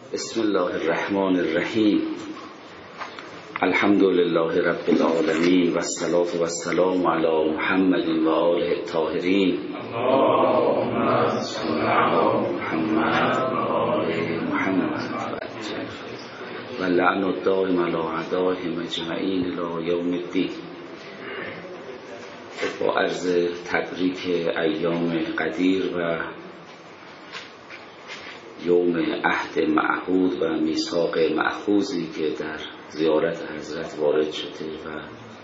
بسم الله الرحمن الرحیم. الحمد لله رب العالمین و الصلاة و السلام علی محمد و آله الطاهرین. اللهم صل علی محمد و آل محمد و لعن الدائم علی اعدائهم اجمعین الی یوم الدین. با عرض تبریک ایام قدیر و یوم عهد معهود و میثاق مأخوذی که در زیارت حضرت وارد شده و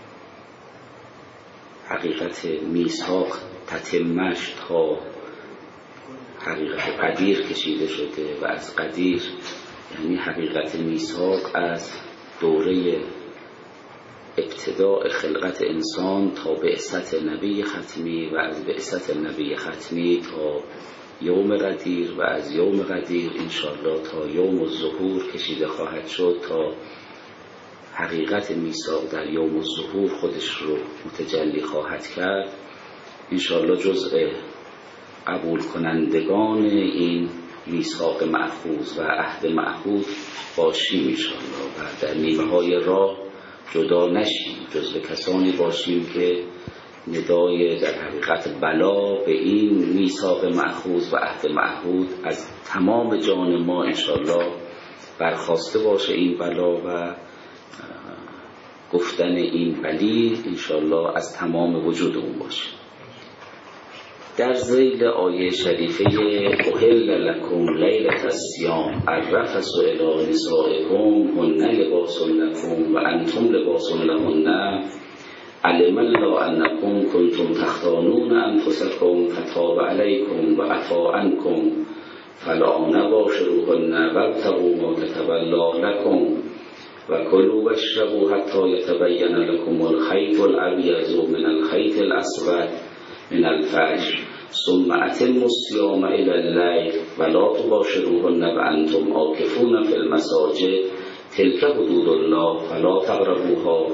حقیقت میثاق تتمش تا حقیقت قدیر کشیده شده و از قدیر یعنی حقیقت میثاق از دوره ابتداء خلقت انسان تا بعثت نبی ختمی و از بعثت نبی ختمی تا یوم قدیر و از یوم قدیر انشاءالله تا یوم الظهور کشیده خواهد شد تا حقیقت میثاق در یوم الظهور خودش رو متجلی خواهد کرد. انشاءالله جزء قبول کنندگان این میثاق مأخوذ و عهد معهود باشیم انشاءالله و در نیمه های راه جدا نشیم، جزء کسانی باشیم که ندای در حقیقت بلا به این میثاق مأخوذ و عهد معهود از تمام جان ما انشاءالله برخواسته باشه این بلا و گفتن این بلی انشاءالله از تمام وجود اون باشه. در ذیل آیه شریفه احل لکم لیلة الصیام الرفث الی نسائکم هن لباس لکم و انتم لباس لهن علم الله انکم کنتم تختانون انفسکم فتاب علیکم و عفا عنکم فالآن باشروهن وابتغوا ما کتب الله لکم و کلوا واشربوا حتی یتبین لکم الخیط الابیض من الخیط الاسود من الفجر ثم اتموا الصیام الی اللیل ولا تباشروهن وانتم عاکفون فی المساجد تلک حدود الله فلا تقربوها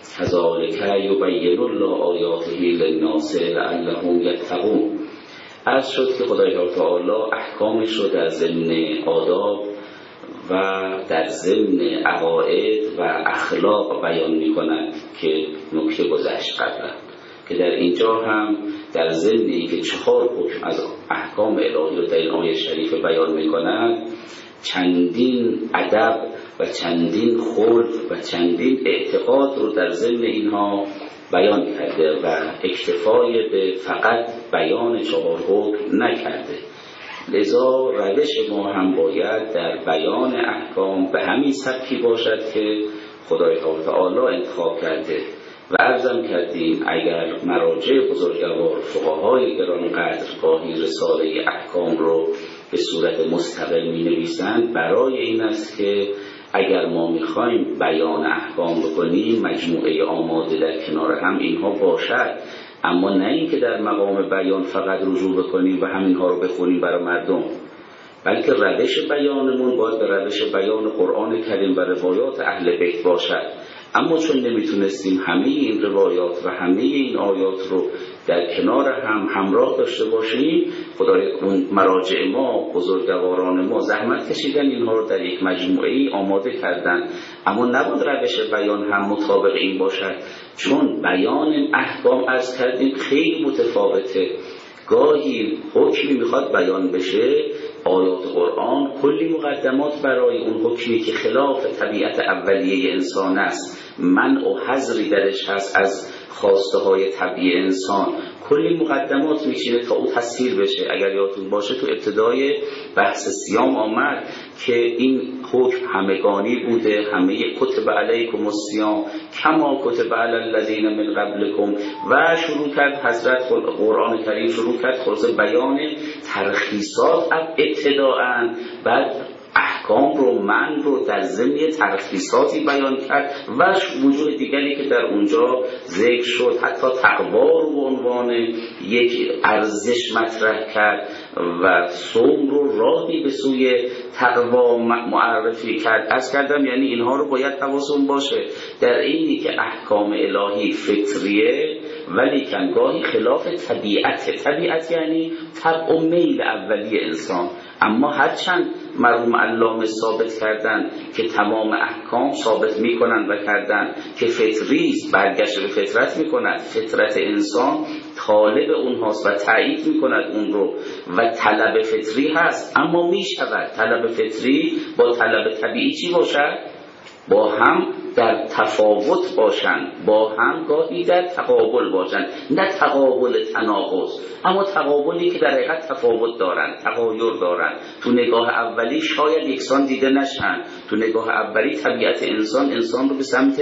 کذالک یبین الله آیاته للناس لعلهم یتقون. عرض شد که خدای تعالی احکامش رو در ضمن آداب و در ضمن عقاید و اخلاق بیان می کند که نکته گذشت قبلا که در اینجا هم در ضمنی که 4 حکم از احکام الهی رو در این آیه شریف بیان می کند چندین ادب و چندین خلق و چندین اعتقاد رو در ضمن اینها بیان کرده و اکتفای به فقط بیان 4 حکم نکرده. لذا روش ما هم باید در بیان احکام به همین سبکی باشد که خدای تعالی انتخاب کرده و عرضم کردیم اگر مراجع بزرگوار فقهای گرانقدر گاهی رساله احکام رو به صورت مستقل می نویسند برای این است که اگر ما میخوایم بیان احکام بکنیم مجموعه آماده در کنار هم اینها باشد، اما نه این که در مقام بیان فقط رجوع بکنیم و همینها رو بخونیم برای مردم، بلکه روش بیانمون باید به روش بیان قرآن کریم و روایات اهل بیت باشد. اما چون نمیتونستیم همه این روایات و همه این آیات رو در کنار هم همراه داشته باشیم، خدای اون مراجع ما بزرگواران ما زحمت کشیدن اینها رو در یک مجموعه آماده کردن، اما نباید روش بیان هم مطابق این باشد، چون بیان احکام عرض کردیم خیلی متفاوته. گاهی حکمی میخواد بیان بشه، آیات قرآن کلی مقدمات برای اون حکمی که خلاف طبیعت اولیه انسان است، منع و حظری درش هست از خواسته های طبیعی انسان، کلی مقدمات میچینه تا او تسهیل بشه. اگر یادتون باشه تو ابتدای بحث صیام آمد که این حکم همگانی بوده، همه کتب علیکم الصیام کما کتب علی الذین من قبلکم و شروع کرد حضرت قرآن کریم شروع کرد خلاصه بیان ترخیصات ابتداءً، بعد احکام رو من رو در ضمن ترخیصاتی بیان کرد و وجوه دیگری که در اونجا ذکر شد، حتی تقوا رو به عنوان یک ارزش مطرح کرد و صوم رو راهی به سوی تقوا معرفی کرد. از کردم یعنی اینها رو باید حواسمون باشه در اینی که احکام الهی فطریه ولیکن گاهی خلاف طبیعت یعنی طبع و میل اولی انسان. اما هرچند مرحوم علامه ثابت کردن که تمام احکام ثابت میکنن و کردن که فطریست، برگشت به فطرت میکند، فطرت انسان طالب اونهاست و تایید میکند اون رو و طلب فطری هست، اما میشود طلب فطری با طلب طبیعی چی باشد؟ با هم در تفاوت باشند، با هم گاهی در تقابل باشند، نه تقابل تناقض، اما تقابلی که در حقیقت تفاوت دارند، تغایر دارند. تو نگاه اولی شاید یکسان دیده نشن، تو نگاه اولی طبیعت انسان رو به سمت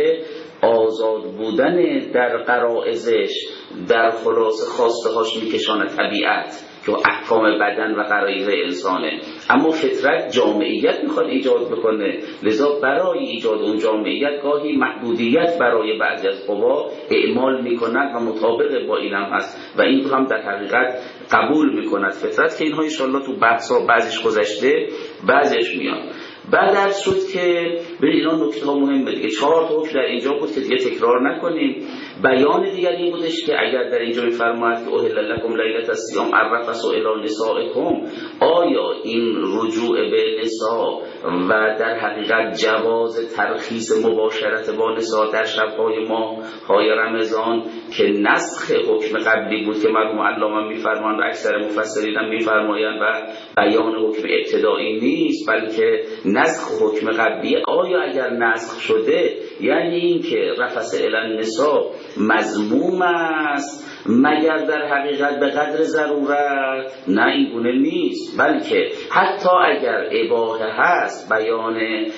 آزاد بودن در غرایزش، در خلاصه خواسته هاش میکشانه طبیعت که احکام بدن و غرایز انسانه. اما فطرت جامعیت میخواد ایجاد بکنه، لذا برای ایجاد اون جامعیت گاهی محدودیت برای بعضی از قوا اعمال میکنند و مطابق با این هم هست و این رو هم در حقیقت قبول میکند فطرت، که اینها انشاءالله تو بحثا بعضیش گذشته بعضیش میاد. بعد درس شد که ببین اینا نکته ها مهمه دیگه. 4 تا حکم در اینجا بود که دیگه تکرار نکنیم. بیان دیگر این بودش که اگر در اینجا میفرماید که احل لکم لیلة الصیام الرفث الی نسائکم، آیا این رجوع به نساء و در حقیقت جواز ترخیص مباشرت با نساء در شب‌های ماه‌های رمضان که نسخ حکم قبلی بود که مرحوم علامه میفرمایند و اکثر مفسرین هم میفرمایند و بیان حکم ابتدایی نیست بلکه نسخ حکم قبلی، آیا اگر نسخ شده یعنی این که رفث الی النساء مذموم است مگر در حقیقت به قدر ضرورت؟ نه، این گونه نیست، بلکه حتی اگر اباحه هست، بیان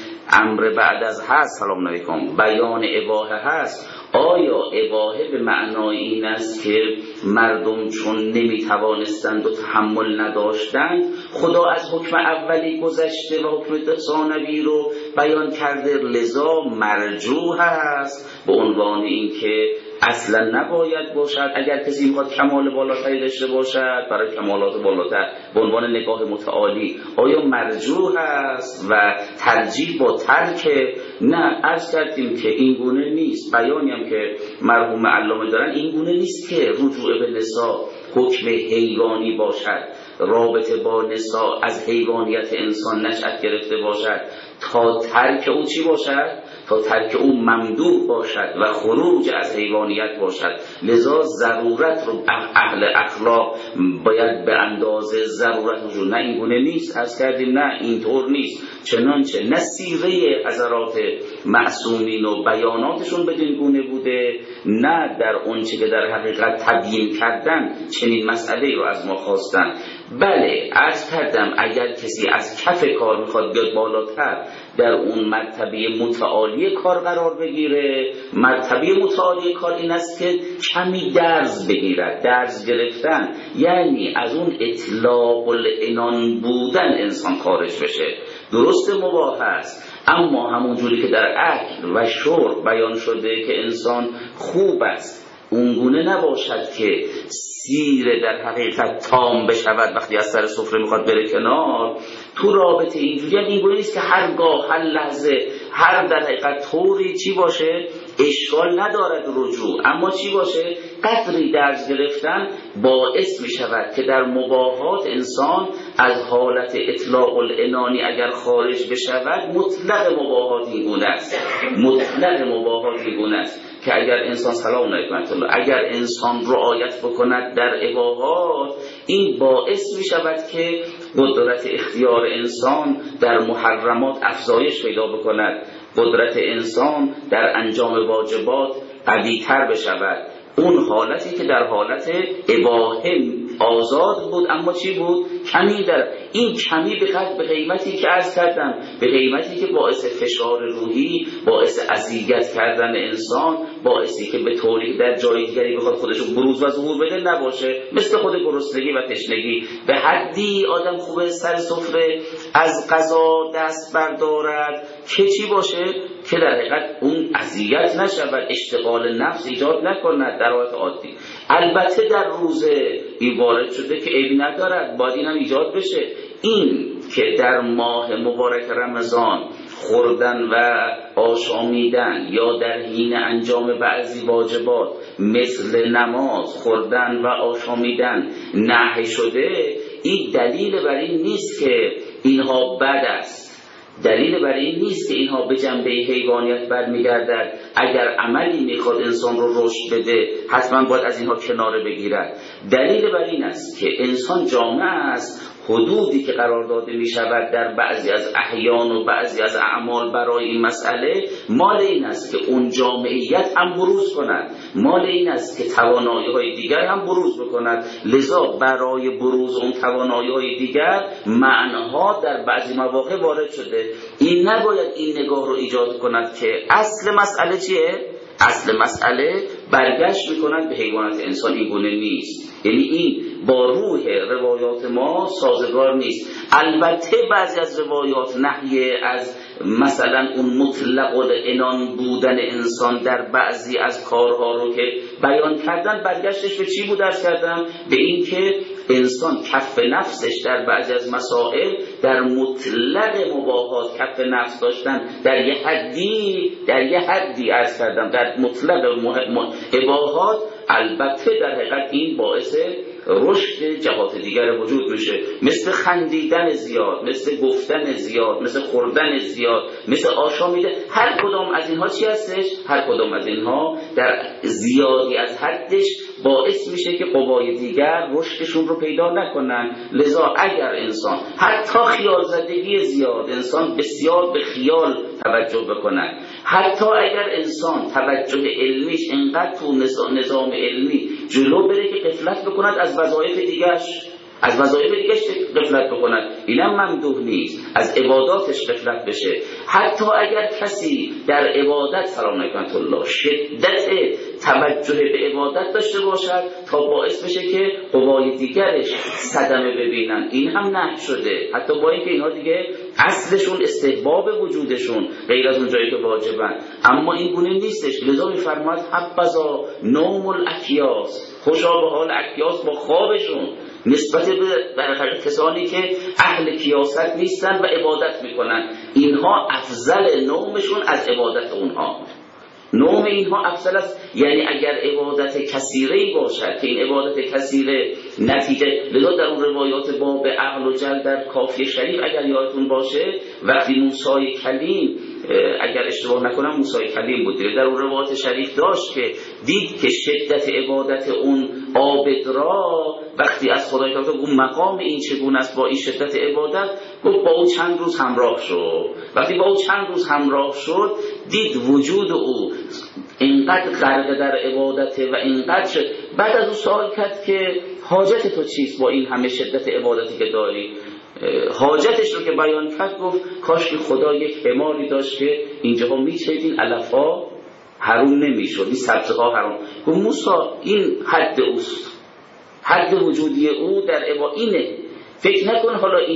امر بعد از هست، سلام علیکم، بیان اباحه هست، آیا اباحه به معنای این است که مردم چون نمیتوانستند و تحمل نداشتند خدا از حکم اولی گذشته و حکم ثانوی رو بیان کرده لذا مرجوح است به عنوان این که اصلا نباید باشد؟ اگر کسی میخواد کمال بالاتری داشته باشد برای کمالات بالاتر به عنوان نگاه متعالی، آیا مرجوح است و ترجیح با ترک؟ نه، عرض کردیم که این گونه نیست. بیانی هم که مرحوم علامه دارن این گونه نیست که رجوع به نساء حکم حیوانی باشد، رابطه با نساء از حیوانیت انسان نشأت گرفته باشد تا ترک او چی باشد؟ تا ترک او ممدوح باشد و خروج از حیوانیت باشد. لذا ضرورت رو اهل اخلاق باید به اندازه ضرورت رو، نه این گونه نیست. از کردیم نه اینطور نیست، چنانچه نه سیره حضرات معصومین و بیاناتشون بدین گونه بوده، نه در اون چه که در حقیقت تبیین کردن چنین مسئله رو از ما خواستن. بله، عرض کردم اگر کسی از کف کار میخواد بیاد بالاتر در اون مرتبه متعالی کار قرار بگیره، مرتبه متعالی کار این است که کمی درز بگیرد. درز گرفتن یعنی از اون اطلاق العنان بودن انسان خارج بشه. درست مباح است، اما همون جوری که در اکل و شرب بیان شده که انسان خوب است اونگونه نباشد که سیر در حقیقت تام بشود وقتی از سر سفره میخواد بره کنار. تو رابطه اینجوری هم اینگونه نیست که هرگاه هر لحظه هر در حقیقت طوری چی باشه اشکال ندارد رجوع، اما چی باشه قدری درز گرفتن باعث میشود که در مباحات انسان از حالت اطلاق العنانی اگر خارج بشود. مطلق مباحات اینگونه است، مطلق مباحات اینگونه است که اگر انسان سلام علیکم اگر انسان رعایت بکند در اباحات این باعث می شود که قدرت اختیار انسان در محرمات افزایش پیدا بکند، قدرت انسان در انجام واجبات قوی‌تر بشود. اون حالتی که در حالت اباحه آزاد بود اما چی بود؟ کمی. در این کمی به قیمتی که عرض کردم، به قیمتی که باعث فشار روحی، باعث اذیت کردن انسان، باعثی که به طوری در جای دیگری بخواد خودشو بروز و ظهور بده نباشه، مثل خود گرسنگی و تشنگی. به حدی آدم خوبه سر سفره از غذا دست بردارد که چی باشه؟ که در حقیقت اون اذیت نشود، اشتغال نفس ایجاد نکند در حالت عادی. البته در روزه این وارد شده که عیبی ندارد، باید این هم ایجاد بشه. این که در ماه مبارک رمضان خوردن و آشامیدن یا در حین انجام بعضی واجبات مثل نماز خوردن و آشامیدن نهی شده، این دلیل بر این نیست که اینها بد است، دلیل بر این نیست که اینها به جنبه حیوانیت برمیگردد. اگر عملی میخواد انسان رو رشد بده حتما باید از اینها کناره بگیرد. دلیل بر این است که انسان جامعه است، حدودی که قرار داده می شود در بعضی از احیان و بعضی از اعمال برای این مسئله مال این است که اون جامعیت هم بروز کند، مال این است که توانایی های دیگر هم بروز بکند. لذا برای بروز اون توانایی های دیگر معناها در بعضی مواقع وارد شده. این نباید این نگاه رو ایجاد کند که اصل مسئله چیه؟ اصل مسئله برگشت میکنند به حیوانات. انسان این گونه نیست، یعنی این با روح روایات ما سازگار نیست. البته بعضی از روایات نهی از مثلا اون مطلق العنان بودن انسان در بعضی از کارها رو که بیان کردن، برگشتش به چی بود عرض کردم؟ به این که انسان کف نفسش در بعضی از مسائل در مطلق مباحات کف نفس داشتن در یه حدی عرض کردم در مطلق اباحات، البته در حقیقت این باعث رشد جهات دیگر وجود میشه، مثل خندیدن زیاد، مثل گفتن زیاد، مثل خوردن زیاد، مثل آشامیدن. هر کدام از اینها چی هستش؟ هر کدام از اینها در زیادی از حدش باعث میشه که قوای دیگر رشدشون رو پیدا نکنن. لذا اگر انسان حتی خیال زدگی زیاد، انسان بسیار به خیال توجه بکنه، حتی اگر انسان توجه علمیش انقدر تو نظام علمی جلو بره که غفلت بکند از وظایف دیگرش، غفلت بکند، اینم ممدوح نیست. از عباداتش غفلت بشه. حتی اگر کسی در عبادت سلام علیکم الله شدت توجه به عبادت داشته باشد تا باعث بشه که قوای دیگرش صدمه ببینن، این هم نهی شده. حتی با اینکه اینها دیگه اصلشون استحباب وجودشون غیر از اون جایی که واجبن، اما این گونه نیستش. لذا میفرماد حبذا نوم الاکیاس، خوشا به حال اکیاس با خوابشون نسبت به کسانی که اهل کیاست نیستن و عبادت میکنن. اینها افضل نومشون از عبادت اونها. نوم اینها افضل است. یعنی اگر عبادت کثیره‌ای باشد که این عبادت کثیره نتیجه، لذا در اون روایات باب عقل و جل در کافی شریف اگر یادتون باشه، وقتی موسی کلیم، اگر اشتباه نکنم موسی کلیم بود دیگه، در اون روایات شریف داشت که دید که شدت عبادت اون عابد را وقتی از خدای تعالی گفت مقام این چگونه است با این شدت عبادت، گفت با او چند روز همراه شد. وقتی با او چند روز همراه شد دید وجود او اینقدر غرق در عبادت و اینقدر شد. بعد از او سوال کرد که حاجت تو چیست با این همه شدت عبادتی که داری؟ حاجتش رو که بیان کرد گفت کاش که خدا یک حماری داشت که اینجاها میچیدین علفا حروم نمیشد، این سبزه ها حروم. گفت موسی این حد اوست، حد وجودی او در اینه. فکر نکن حالا این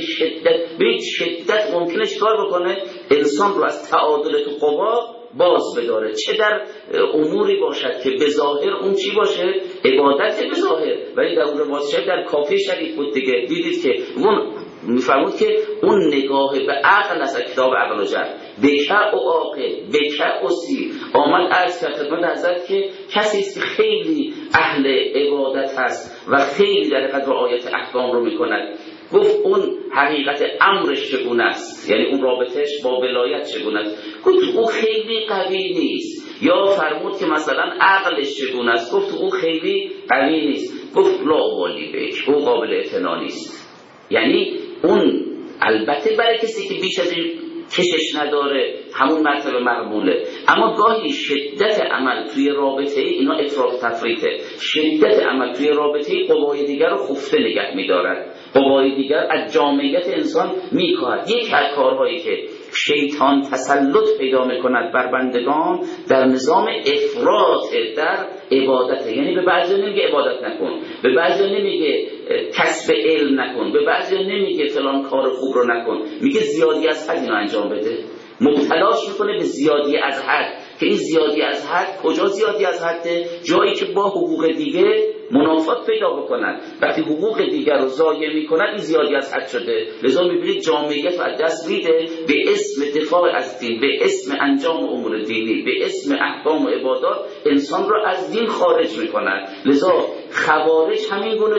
شدت ممکنه چکار بکنه؟ انسان رو از تعادل تو قوا باز بداره، چه در اموری باشد که به ظاهر اون چی باشه؟ عبادت به ظاهر، ولی در اون روایت در کافی شریف بود دیگه، دیدید که اون میفرمود که اون نگاه به عقل از کتاب عقل و جل، بکع و عاقل، بکع و سی آمد عرض کرد خدمت حضرت که کسی است که خیلی اهل عبادت هست و خیلی در حقیقت رعایت احکام رو میکند. گفت اون حقیقت امرش چگونه است، یعنی اون رابطش با ولایت چگونه است؟ گفت او خیلی قوی نیست. یا فرمود که مثلا عقلش چگونه است؟ گفت او خیلی قوی نیست. گفت لا والی بهش، او قابل اعتنا نیست. یعنی اون البته برای کسی که بیش از این کشش نداره همون مرتبه مقبوله، اما گاهی شدت عمل توی رابطه اینا افراط تفریطه. شدت عمل توی رابطه قوای دیگر رو خفته نگه می‌دارد، قوای دیگر از جامعیت انسان می‌کاهد. یک از کارهایی که شیطان تسلط پیدا می‌کند بر بندگان در نظام افراط در عبادت، یعنی به بعضی نمیگه عبادت نکن، به بعضی نمیگه کسب علم نکن، به بعضی نمیگه فلان کار خوب رو نکن، میگه زیادی از حد اینو انجام بده. مبتلاش میکنه به زیادی از حد، که این زیادی از حد کجا زیادی از حده؟ جایی که با حقوق دیگه منافات پیدا بکنن. وقتی حقوق دیگر رو ضایع میکنن این زیادی از حد شده. لذا میبینید جامعیت رو از دست میده به اسم دفاع از دین، به اسم انجام امور دینی، به اسم احکام و عبادات انسان رو از دین خارج میکنن. لذا خوارج همین گونه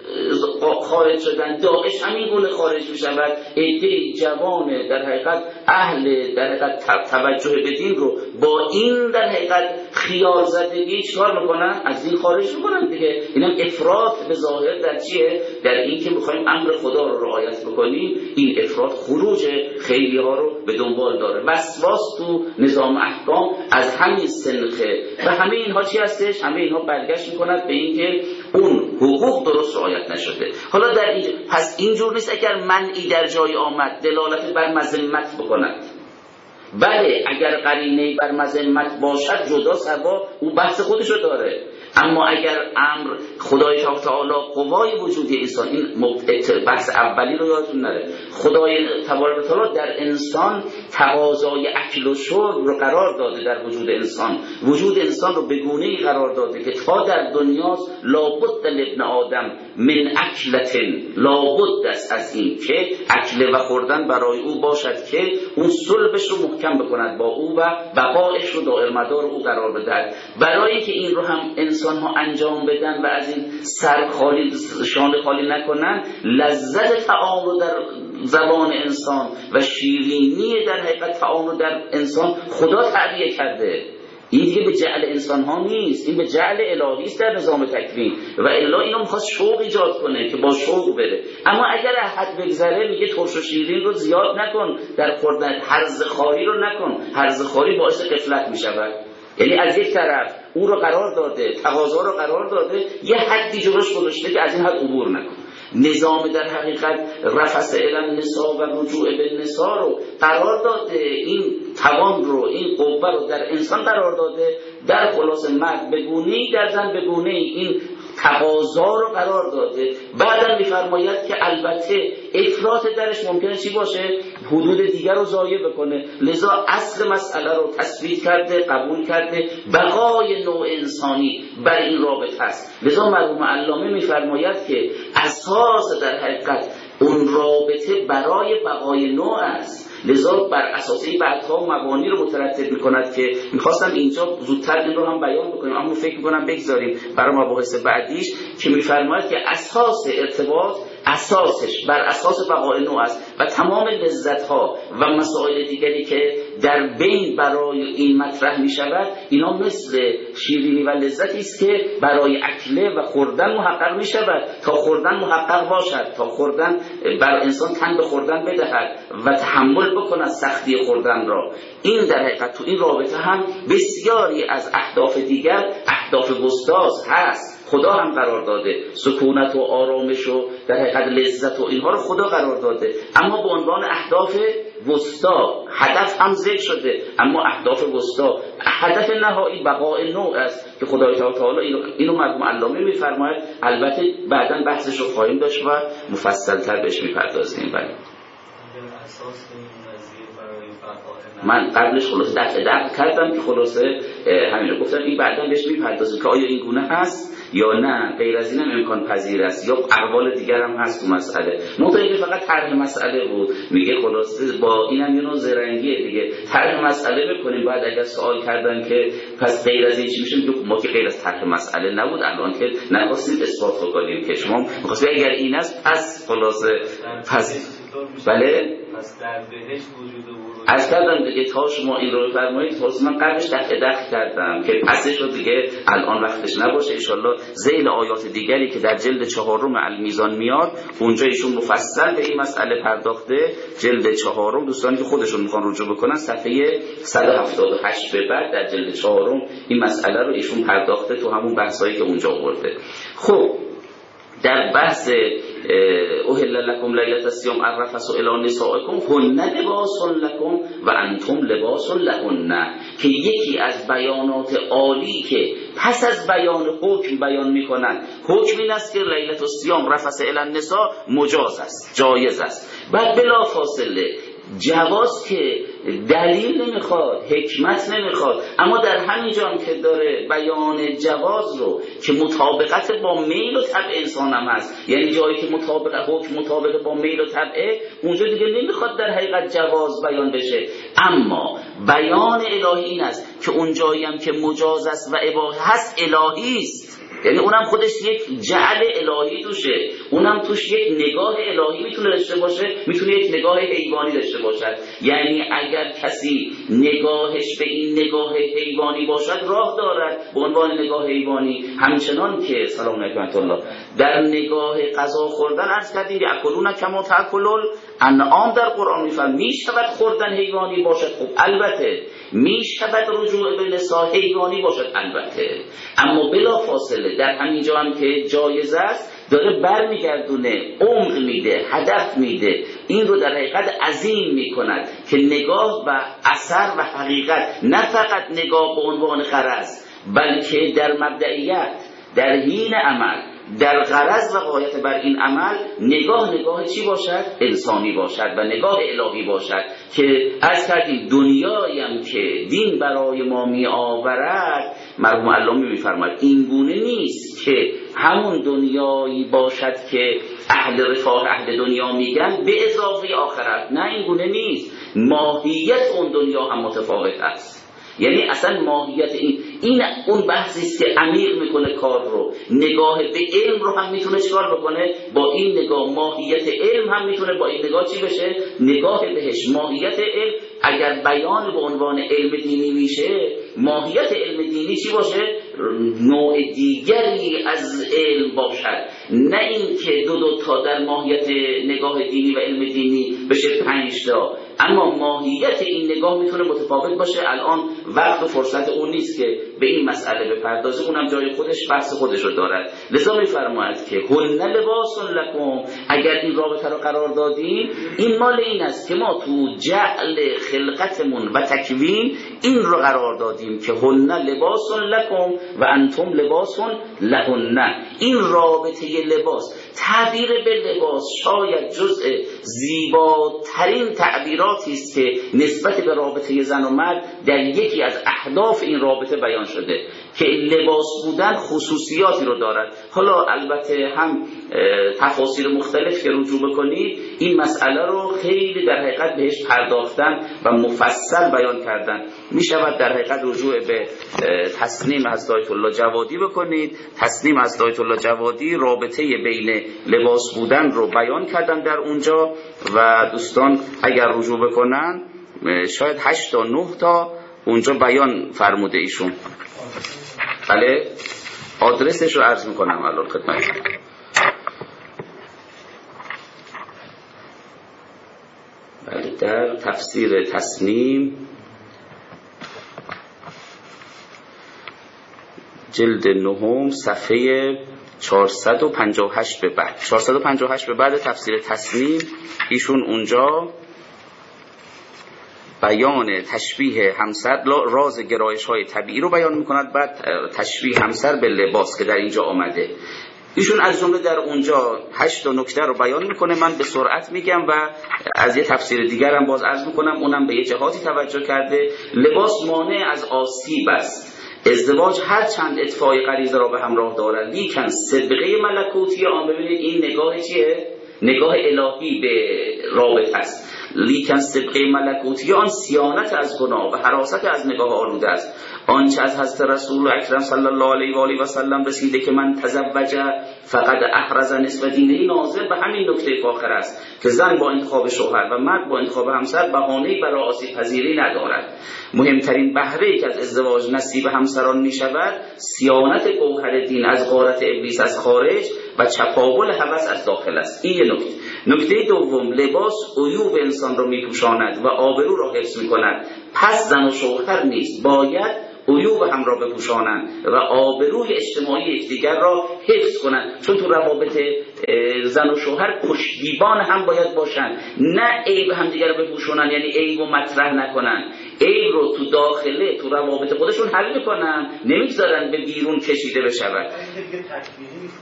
خارج شدن، داعش همین گونه خارج می شود. عده جوان در حقیقت اهل در حقیقت توجه به دین رو با این در حقیقت خیال زدگی چکار میکنن؟ از دین خارج میکنن دیگه. اینم افراط به ظاهر در چیه؟ در این که میخوایم امر خدا رو رعایت بکنیم. این افراط خروج خیلی ها رو به دنبال داره. وسواس تو نظام احکام از همین سنخه و همه اینها چی هستش؟ همه اینها برگشت میکنند به این که اون حقوق درست رعایت نشده. حالا در اینجا پس اینجور نیست اگر منعی در جای آمد دلالت بر مذمت بکند. بله اگر قرینه بر مذمت باشد جدا سوا او بحث خودشو داره. اما اگر امر خدای تعالی قوای وجودی انسان، این بحث اولی رو یادتون نره، خدای تبارک و تعالی در انسان تقاضای اکل و شرب رو قرار داده در وجود انسان. وجود انسان رو به گونه‌ای قرار داده که تا در دنیاست لابد لابن آدم من اکلتن، لابد است از این که اکل و خوردن برای او باشد که اون صلبش رو محکم بکند با او و بقایش رو دائر مدار او قرار بدهد. برای که این رو هم انسان ها انجام بدن و از این سر خالی شان خالی نکنن، لذت طعام رو در زبان انسان و شیرینی در حقیقت طعام رو در انسان خدا تعبیه کرده. این دیگه به جعل انسان ها نیست، این به جعل الهی است در نظام تکوین و الا اینو میخواست شوق ایجاد کنه که با شوق بره. اما اگر حد بگذره میگه ترش و شیرین رو زیاد نکن در خوردن، هرز خاری رو نکن. هرز خاری باعث غفلت میشود. یعنی از یک طرف او رو قرار داده، تقاضا رو قرار داده، یه حدی جلوش گذاشته که از این حد عبور نکن. نظام در حقیقت رفث الی النساء و رجوع به النساء رو قرار داده، این توان رو، این قوه رو در انسان قرار داده، در خلاص مرد بگونه‌ای در زن بگونه‌ای این تقاضا رو قرار داده. بعدم می‌فرماید که البته افراط درش ممکنه چی باشه؟ حدود دیگر رو ضایع بکنه. لذا اصل مسئله رو تثبیت کرده، قبول کرده، بقای نوع انسانی بر این رابطه است. لذا مرحوم علامه می‌فرماید که اساس در حقیقت اون رابطه برای بقای نوع است. لذا بر اساس این بعدها مبانی رو مترتب می‌کند که می‌خواستم اینجا زودتر این رو هم بیان بکنیم، اما فکر می‌کنم بگذاریم برای مباحث بعدیش، که می‌فرماید که اساس ارتباط اساسش بر اساس بقای نوع است و تمام لذت‌ها و مسائل دیگری که در بین برای این مطرح می‌شود اینا مثل شیرینی و لذتی است که برای اکله و خوردن محقق می‌شود. تا خوردن محقق باشد، تا خوردن بر انسان تن به خوردن بدهد و تحمل بکند سختی خوردن را. این در حقیقت تو این رابطه هم بسیاری از اهداف دیگر، اهداف گستاز هست، خدا هم قرار داده. سکونت و آرامش و در حقیقت لذت و اینها رو خدا قرار داده، اما به عنوان اهداف وسطا. هدف هم ذکر شده اما اهداف وسطا، هدف نهایی بقای نوع است که خدای تعالی اینو مرحوم علامه میفرماید. البته بعداً بحثش رو خواهیم داشت و مفصل‌تر بهش میپردازیم. بله من قبلش خلاصه دقیق کردم که خلاصه همین رو گفتم، این بعداً بهش میپردازیم که آیا این گونه هست یا نه، غیر از این هم امکان پذیر است یا اقوال دیگر هم هست تو مسئله. نقطه اینکه فقط طرح مسئله بود، میگه خلاصه با این هم یه نوع زرنگیه دیگه. طرح مسئله بکنیم، بعد اگر سوال کردن که پس غیر از این چی میشه، میگه ما که غیر از طرح مسئله نبود، الان که نخواستیم اثبات کنیم که شما می‌خواستید اگر این است پس خلاصه پس بله پس در بهشت وجود از کردم دیگه. تا شما این رو بفرمایید خلاص من قبلش دقیق کردم که پسش رو دیگه الان وقتش نباشه. انشالله ذیل آیات دیگری که در جلد 4 المیزان میاد اونجا ایشون مفصل به این مسئله پرداخته. جلد 4 دوستانی که خودشون میخوان رجوع بکنن صفحه 178 به بعد در جلد 4 این مسئله رو ایشون پرداخته تو همون بحثایی که اونجا آورده. خب در بحث احل لکم لیلة الصیام الرفث الی نسائکم هن لباس لکم و انتم لباس لهن، که یکی از بیانات عالی که پس از بیان حکم بیان میکنند، حکم این است که لیلة الصیام رفث الی النساء مجاز است، جایز است. بعد بلا فاصله جواز که دلیل نمیخواد، حکمت نمیخواد، اما در همین جا هم که داره بیان جواز رو که مطابقت با میل و طبع انسان هم هست، یعنی جایی که حکم مطابق با میل و طبع، اونجا دیگه نمیخواد در حقیقت جواز بیان بشه. اما بیان الهی این است که اون جایی هم که مجاز است و اباحه هست الهی است، یعنی اونم خودش یک جعل الهی توشه، اونم توش یک نگاه الهی میتونه داشته باشه، میتونه یک نگاه حیوانی داشته باشد. یعنی اگر کسی نگاهش به این نگاه حیوانی باشد راه دارد به عنوان نگاه حیوانی، همچنان که سلام علیکم الله در نگاه غذا خوردن عرض کردیم یاکلون کما تاکل الانعام در قرآن میفرماید میشود خوردن حیوانی باشد، خب البته میشود رجوع به نساء حیوانی باشد البته، اما بلا فاصله در همین جا هم که جایز است داره برمیگردونه، عمق میده، هدف میده، این رو در حقیقت عظیم میکند که نگاه و اثر و حقیقت نه فقط نگاه به عنوان غرض، بلکه در مبدئیت، در حین عمل، در غرض و غایت بر این عمل نگاه چی باشد؟ انسانی باشد و نگاه الهی باشد. که از کردیم دنیاییم که دین برای ما می آورد، مرحوم علامه میفرماید این گونه نیست که همون دنیایی باشد که اهل رفاه اهل دنیا میگن به اضافه آخرت، نه این گونه نیست، ماهیت اون دنیا هم متفاوت است. یعنی اصلا ماهیت این اون بحثی است که عمیق میکنه کار رو، نگاه به علم رو هم میتونه چیکار بکنه با این نگاه، ماهیت علم هم میتونه با این نگاه چی بشه؟ نگاه بهش. ماهیت علم اگر بیان به عنوان علم دینی میشه، ماهیت علم دینی چی باشه؟ نوع دیگری از علم باشد، نه این که دو تا در ماهیت نگاه دینی و علم دینی بشه 5 تا، اما ماهیت این نگاه میتونه متفاوت باشه. الان وقت و فرصت اون نیست که به این مسئله بپردازه، اونم جای خودش بحث خودش رو دارد. لذا میفرماید که هن لباس لکم، اگر این رابطه رو قرار دادیم این مال این است که ما تو جعل خلقتمون و تکوین این رو قرار دادیم که هن لباس لکم و انتم لباس لهن. این رابطه لباس، تعبیر به لباس شاید جزء زیباترین تعبیراتی است که نسبت به رابطه زن و مرد در یکی از اهداف این رابطه بیان شده که لباس بودن خصوصیاتی رو دارد. حالا البته هم تفاسیر مختلف که رجوع بکنید این مسئله رو خیلی در حقیقت بهش پرداختن و مفصل بیان کردن. می شود در حقیقت رجوع به تصنیم از آیت الله جوادی بکنید. تصنیم از آیت الله جوادی رابطه بین لباس بودن رو بیان کردن در اونجا و دوستان اگر رجوع بکنن شاید 8 تا 9 تا اونجا بیان فرموده ایشون. بله آدرسش رو عرض میکنم الان خدمتتون. بله در تفسیر تصنیم جلد 9 صفحه 458 به بعد، 458 به بعد تفسیر تصنیم ایشون اونجا بیان تشبیه همسر، راز گرایش های طبیعی رو بیان میکند، بعد تشبیه همسر به لباس که در اینجا آمده. ایشون از جمله در اونجا 8 تا نکته رو بیان میکنه، من به سرعت میگم و از یه تفسیر دیگر هم باز عرض میکنم، اونم به یه جهاتی توجه کرده. لباس مانع از آسیب است. ازدواج هر چند اطفای غریزه را به همراه دارد، لیکن سابقه ملکوتی آن، ببینید این نگاه چیه؟ نگاه الهی به رابطه است. لیکن سابقه ملکوتی آن صیانت از گناه و حراست از نگاه آلوده است. آنچه از حضرت رسول اکرم صلی الله علیه و آله و سلم رسیده که من تزوج فقط احرز نصف دینه، ناظر به همین نکته فاخر است که زن با انتخاب شوهر و مرد با انتخاب همسر بهانه‌ای برای آسیب پذیری ندارد. مهمترین بهره‌ای که از ازدواج نصیب همسران می شود صیانت گوهر دین از غارت ابلیس از خارج و چپاول هوس از داخل است. این یه نکته. نکته دوم، لباس عیوب انسان را میپوشاند و آبرو را حفظ میکند. پس زن و شوهر نیز باید عیوب هم را بپوشانند و آبروی اجتماعی یکدیگر را حفظ کنند، چون تو روابط زن و شوهر پشتیبان هم باید باشند، نه عیب هم دیگر رو بپوشونن، یعنی عیب رو مطرح نکنن، عیب رو تو داخله تو روابط خودشون حل میکنن، نمیگذارن به بیرون کشیده بشود.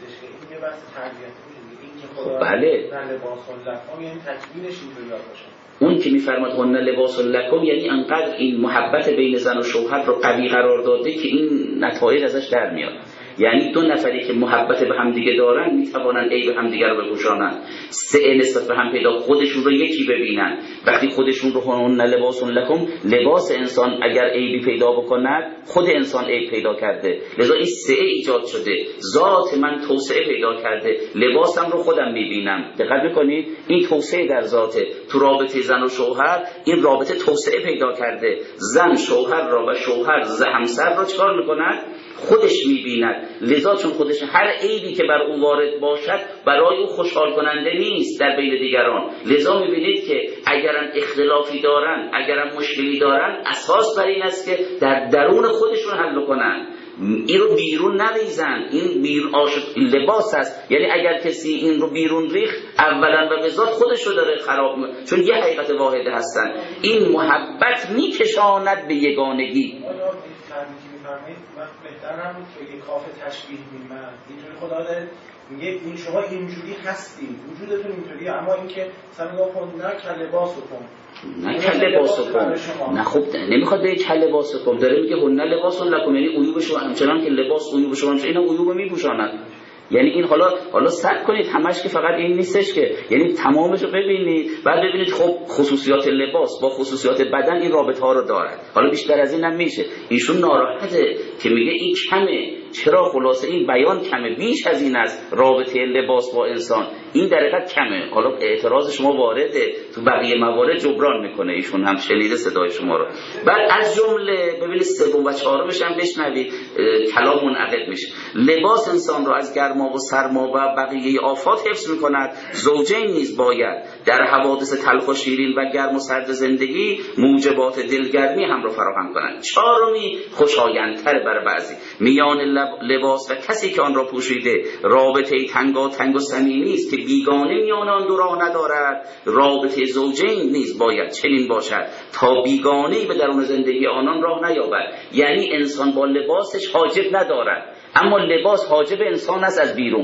خب بله اون که میفرماد هن لباس لکم، یعنی انقدر این محبت بین زن و شوهر رو قوی قرار داده که این نتایج ازش در میاد. یعنی دو نفری که محبت به همدیگه دارن میتوانن عیب همدیگه رو بپوشانن، سعه نسبت به هم پیدا، خودشون رو یکی ببینن. وقتی خودشون رو هن لباس لکم، لباس انسان اگر عیبی پیدا بکند خود انسان عیب پیدا کرده، لذا این سعه ایجاد شده. ذات من توسعه پیدا کرده، لباسم رو خودم میبینم. دقت میکنید این توسعه در ذاته. تو رابطه زن و شوهر این رابطه توسعه پیدا کرده. زن شوهر را و شوهر همسر را چکار میکند؟ خودش میبیند. لذا چون خودش هر عیبی که بر او وارد باشد برای او خوشحال کننده نیست در بین دیگران. لذا میبینید که اگرن اختلافی دارن، اگرن مشکلی دارن، اساس بر این است که در درون خودشون حل کنن، این رو بیرون نریزن. این بیرون لباس است. یعنی اگر کسی این رو بیرون ریخت اولا و به ذات خودش رو داره خراب می‌کنه، چون یه حقیقت واحده هستن. این محبت میکشاند به یگانگی. بهتر نبود که یه کاف تشبیه میمن اینجوری خدا داره میگه این شما اینجوری هستید، وجودتون اینطوریه، اما اینکه مثلا گفت نه کله لباسو کن، نه کله لباسو کن، نه خب نمیخواد به کله لباسو کن، داره میگه هن لباس لکم، یعنی عیوب شما همچنان که لباس عیوب شما اینا عیوب میپوشاند. یعنی این حالا صبر کنید، همش که فقط این نیستش که، یعنی تمامش رو ببینید، بعد ببینید خب خصوصیات لباس با خصوصیات بدن این رابطه ها رو دارد. حالا بیشتر از این هم میشه. ایشون ناراحته که میگه این کمه. چرا؟ خلاصه این بیان کمه، بیش از این است رابطه لباس با انسان. این در حقیقت کمه. حالا اعتراض شما وارده، تو بقیه موارد جبران میکنه. ایشون هم شنیده صدای شما رو. بعد از جمله ببینید سوم و چهارمش هم بشنوید، کلام منعقد میشه. لباس انسان رو از گرما و سرما و بقیه آفات حفظ میکند. زوجین نیز باید در حوادث تلخ و شیرین و گرم و سرد زندگی موجبات دلگرمی هم رو فراهم کنند. چهارمی خوشایندتر بر بعضی، میان لباس و کسی که آن را پوشیده رابطه تنگ و صمیمی است که بیگانه میان آن دو راه ندارد. رابطه زوجین نیز باید چنین باشد تا بیگانه‌ای به درون زندگی آنان راه نیابد. یعنی انسان با لباسش حاجب ندارد، اما لباس حاجب انسان است از بیرون.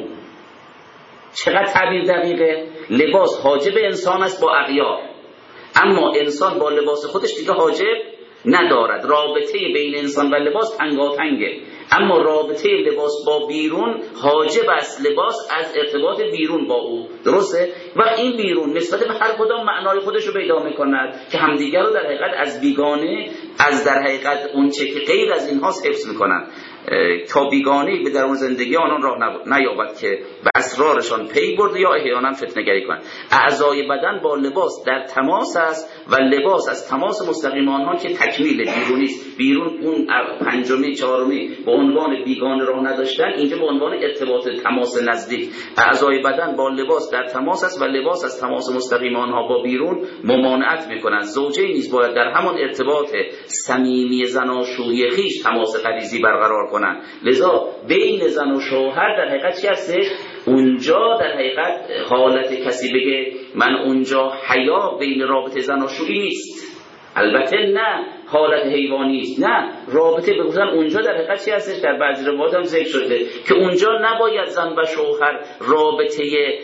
چقدر تعبیر دقیقه؟ لباس حاجب انسان است با اغیار، اما انسان با لباس خودش دیگه حاجب ندارد. رابطه بین انسان و لباس تنگاتنگه، اما رابطه لباس با بیرون حاجب است لباس از ارتباط بیرون با او. درسته؟ و این بیرون نسبت به هر کدام معنای خودش رو پیدا می‌کند که همدیگر رو در حقیقت از بیگانه، از در حقیقت اون چه که غیر از اینهاست حفظ می‌کنند تا بیگانه‌ای به درون زندگی آنان راه نیابد که به اسرارشان پی برده یا احیانا فتنه‌گری کنند. اعضای بدن با لباس در تماس است و لباس از تماس مستقیم آنها که تکمیل بیرونی است. بیرون اون پنجمی چهارمی به عنوان بیگانه راه نداشتن، اینجا به عنوان ارتباط تماس نزدیک. اعضای بدن با لباس در تماس است و لباس از تماس مستقیم آنها با بیرون ممانعت می‌کنند. زوجین نیز باید در همان ارتباط صمیمی زناشویی خویش تماس غریزی برقرار کنند. لذا بین زن و شوهر در حقیقت چی هستش؟ اونجا در حقیقت حالت کسی بگه من اونجا حیا بین رابطه زناشویی نیست. البته نه حالت حیوانی است، نه رابطه بگوزن اونجا در حقیقت چی هستش؟ در بعضی روایات هم ذکر شده که اونجا نباید زن و شوهر رابطه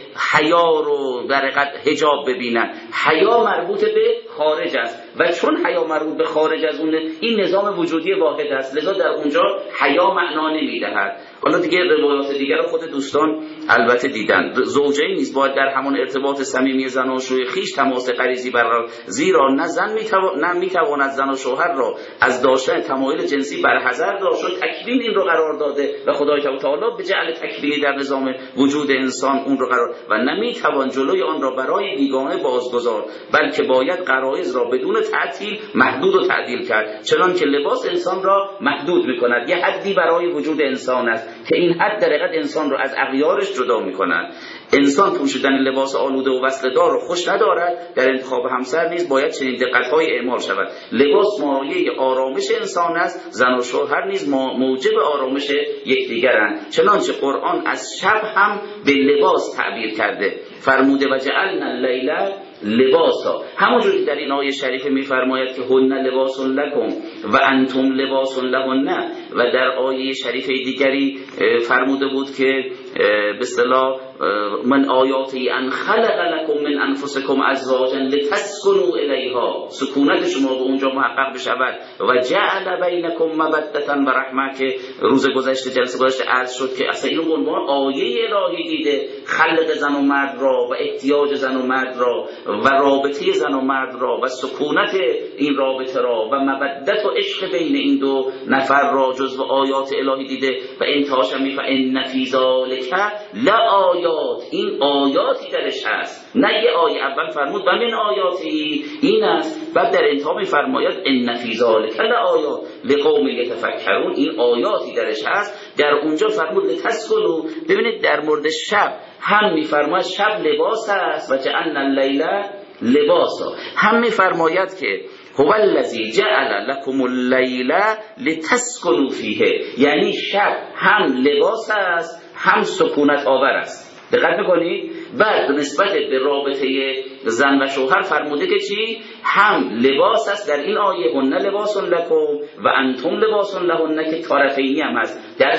حیا رو در حقیقت حجاب ببینن. حیا مربوط به خارج است و چون حیا مربوط به خارج از اون، این نظام وجودی واحد است، لذا در اونجا حیا معنا نمیدهد. حالا دیگه روایات دیگر رو خود دوستان البته دیدن. زوجین نیز باید در همون ارتباط صمیمی زناشویی خیش تماس غریزی برقرار، زیرا نه زن میتواند زن و شوهر را از داشتن تمایل جنسی برحذر داشت. تکوین این رو قرار داده و خدای تعالی به جعل تکوینی در نظام وجود انسان اون رو قرار و نمیتوان جلوی آن را برای بیگانه بازگذار، بلکه باید غرایز را بدون تعطیل محدود و تعدیل کرد، چنان که لباس انسان را محدود میکند. یه حدی برای وجود انسان است که این حد در حقیقت انسان را از اغیارش جدا میکند. انسان پوشیدن لباس آلوده و وصله‌دار را خوش ندارد. در انتخاب همسر نیز باید چنین دقت‌های اعمال شود. لباس مایه آرامش انسان است، زن و شوهر نیز موجب آرامش یکدیگرند، چنانچه قرآن از شب هم به لباس تعبیر کرده، فرموده و جعلنا اللیل لباسا. همونجوری که در این آیه شریفه می‌فرماید که هن لباس لکم و انتم لباس لهن، و در آیه شریفه دیگری فرموده بود که به اصطلاح من آیاتی ان خلق لکم من انفسکم ازواجا لتسکنوا الیها، سکونت شما به اونجا محقق بشود. و جعل بینکم مودة و رحمه که روز گذشته جلسه گذشته عرض شد که اصلا اینو به عنوان آیه الهی دیده، خلق زن و مرد را و احتیاج زن و مرد را و رابطه زن و مرد را و سکونت این رابطه را و مودت و عشق بین این دو نفر را جزو آیات الهی دیده. و انتهاش هم میفه ان فی ذلک لآیات، این آیاتی درش هست. نه یه آیه اول فرمود و من آیاتی این است، بعد در انتها میفرماید ان فی ذلک لآیات لقوم یتفکرون، این آیاتی درش هست. در اونجا فرمود لتسکنوا. ببینید در مورد شب هم میفرماید شب لباس است و جعلنا اللیل لباسا، هم میفرماید که هو الذی جعل لکم اللیل لتسکنوا فیه، یعنی شب هم لباس است هم سکونت آور است. دقت میکنید؟ بعد نسبت به رابطه زن و شوهر فرموده که چی؟ هم لباس است در این آیه، هن لباس لکم و انتم لباس لهن، که طرفینی هم هست. در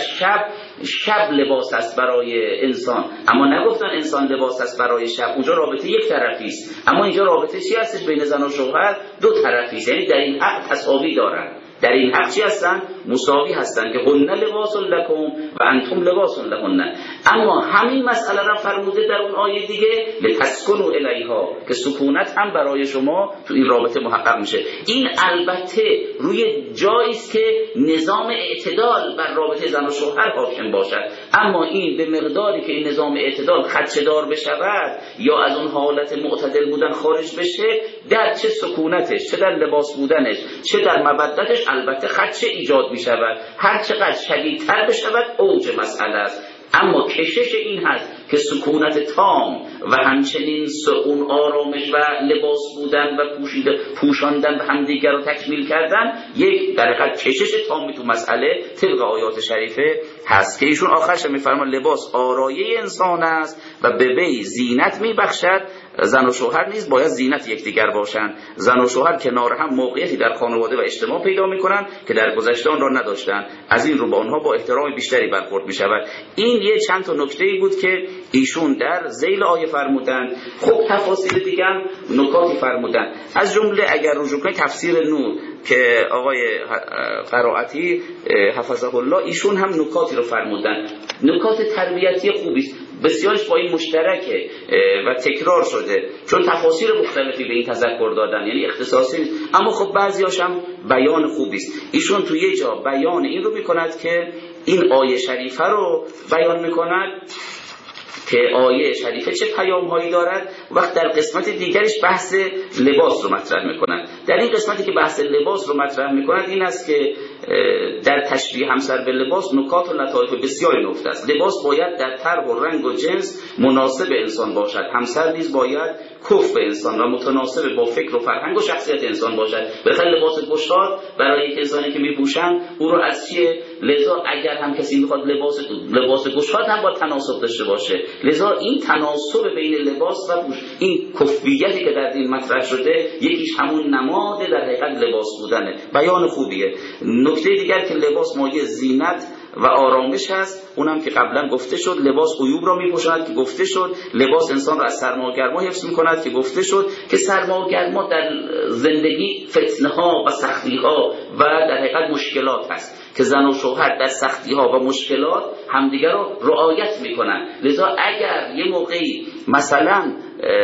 شب لباس است برای انسان، اما نگفتن انسان لباس است برای شب. اونجا رابطه یک طرفی است، اما اینجا رابطه چی هستش بین زن و شوهر؟ دو طرفی است، یعنی در این حق تساوی دارن. در این حق چی هستن؟ مساوی هستن که هن لباس لکم و انتم لباس لهن. اما همین مسئله را فرموده در اون آیه دیگه لتسکنوا الیها، که سکونت هم برای شما تو این رابطه محقق میشه. این البته روی جایی است که نظام اعتدال بر رابطه زن و شوهر حاکم باشد، اما این به مقداری که این نظام اعتدال خدشه‌دار بشود یا از اون حالت معتدل بودن خارج بشه، در چه سکونتش، چه در لباس بودنش، چه در مودتش البته خدشه ایجاد می شود. هر چقدر شدیدتر بشود اوج مسئله است. اما کشش این هست که سکونت تام و همچنین اون آرامش و لباس بودن و پوشاندن و همدیگر رو تکمیل کردن، یک در حقیقت کشش تامی تو مسئله طبق آیات شریفه هست که ایشون آخرش میفرمان لباس آرایه انسان است و به وی زینت میبخشد. زن و شوهر نیز باید زینت یکدیگر باشند. زن و شوهر کنار هم موقعیتی در خانواده و اجتماع پیدا میکنن که در گذشته آن را نداشتن، از این رو با آنها با احترام بیشتری برخورد میشود. این یه چند تا نکته‌ای بود که ایشون در ذیل آیه فرمودن. خب تفاصیل دیگه هم نکاتی فرمودن، از جمله اگر رجوع کنید تفسیر نور که آقای قرائتی حفظه الله ایشون هم نکاتی رو فرمودن، نکات تربیتی خوبی است، بسیارش با این مشترکه و تکرار شده، چون تفاسیر مختلفی به این تذکر دادن، یعنی اختصاصی، اما خب بعضیاش هم بیان خوبی است. ایشون تو یه جا بیان این رو میکند که این آیه شریفه رو بیان میکند که آیه شریفه چه پیام‌هایی دارد، وقت در قسمت دیگرش بحث لباس رو مطرح می‌کنند. در این قسمتی که بحث لباس رو مطرح می‌کنند این است که در تشبیه همسر به لباس نکات و لطایف بسیاری نفته است. لباس باید در طرح و رنگ و جنس مناسب انسان باشد، همسر نیز باید کفء به انسان و متناسب با فکر و فرهنگ و شخصیت انسان باشد. بخاطر لباس گشاد برای یک انسانی که می‌پوشن او رو از چیه؟ لذا اگر هم کسی می‌خواد لباس گشاد هم با تناسب داشته باشه، لذا این تناسب بین لباس و پوش، این کفویتی که در این مطرح شده، یکیش همون نماد در حقیقت لباس بودنه. بیان خوبیه. نکته دیگر که لباس مایه زینت و آرامش هست، اونم که قبلا گفته شد. لباس عیوب را میپوشاند که گفته شد. لباس انسان را از سرما و گرما حفظ میکند که گفته شد که سرما و گرما در زندگی فتنه ها و سختی ها و در حقیقت مشکلات هست که زن و شوهر در سختی ها و مشکلات همدیگر رو رعایت میکنن. لذا اگر یه موقعی مثلا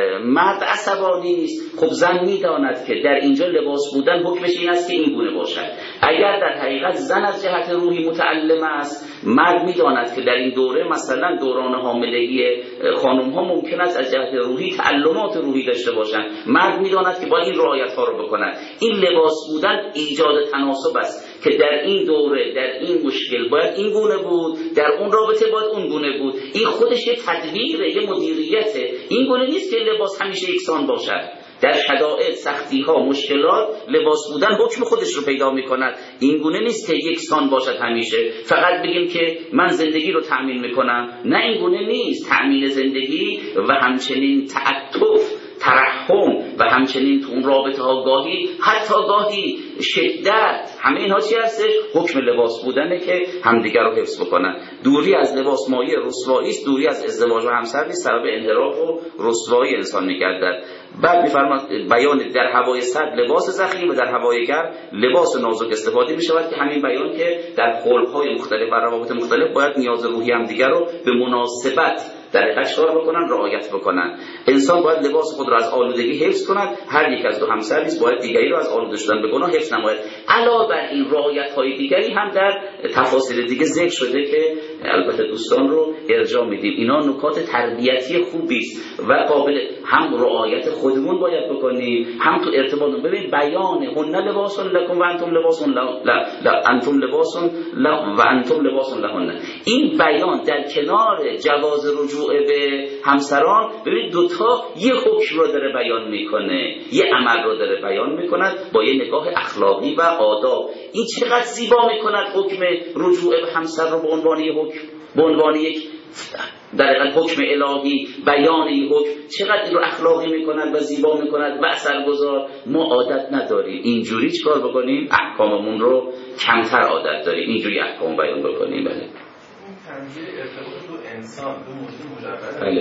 مرد عصبانی است، خب زن میداند که در اینجا لباس بودن حکمش این است که این گونه باشد. اگر در حقیقت زن از جهت روحی متعلم است، مرد میداند که در این دوره مثلا دوران حاملگی خانم ها ممکن است از جهت روحی تعلمات روحی داشته باشند، مرد میداند که با این رعایت ها رو بکنند. این لباس بودن ایجاد تناسب است که در این دوره در این مشکل باید این گونه بود، در اون رابطه باید اون گونه بود. این خودش یه تدبیره، یه مدیریته. این گونه نیست که لباس همیشه یکسان باشد. در شرایط سختی ها مشکلات لباس بودن حکم خودش رو پیدا میکند. این گونه نیست که یکسان باشد همیشه، فقط بگیم که من زندگی رو تأمین میکنم. نه، این گونه نیست. تأمین زندگی و همچنین تعطف ترحم و همچنین تو اون رابطه ها حتی گاهی شدت، همه اینها چی هستش؟ حکم لباس بودنه که همدیگر رو حفظ بکنن. دوری از لباس مایه رسوایی است، دوری از ازدواج و همسر نیست، سبب انحراف و رسوایی انسان می‌گردد. بعد می‌فرماد بیان در هوای سرد لباس ضخیم و در هوای گرم لباس نازک استفاده می‌شود، که همین بیان که در خلق‌های مختلف و روابط مختلف باید نیاز روحی همدیگر رو به مناسبت در حقیقت کار بکنن، رعایت بکنن. انسان باید لباس خود را از آلودگی حفظ کند، هر یک از دو همسر نیز باید دیگری را از آلوده شدن به گناه حفظ نماید. علاوه بر این رعایت‌های دیگری هم در تفاصیل دیگه ذکر شده که البته دوستان رو ارجاع میدیم. اینا نکات تربیتی خوبی است و قابل هم رعایت خودمون باید بکنیم، هم تو ارتباط. ببین بیان هن لباس لکم و انتم لباس انتم لباس و انتم لباس لهن، این بیان در کنار جواز رجوع به همسران، ببینید دوتا یه حکم رو داره بیان میکنه، یه عمل رو داره بیان میکند با یه نگاه اخلاقی و آداب. این چقدر زیبا میکند حکم رجوع به همسر رو به عنوان یک حکم، به عنوان یک در حکم الهی، بیان این حکم چقدر این رو اخلاقی میکند و زیبا میکند و اثرگذار. ما عادت نداریم اینجوری چکار بکنیم، احکاممون رو کمتر عادت داریم اینجوری احکام بیان بکنیم. بله تنظیر ارتباط دو انسان، دو موجود مجرد. بله.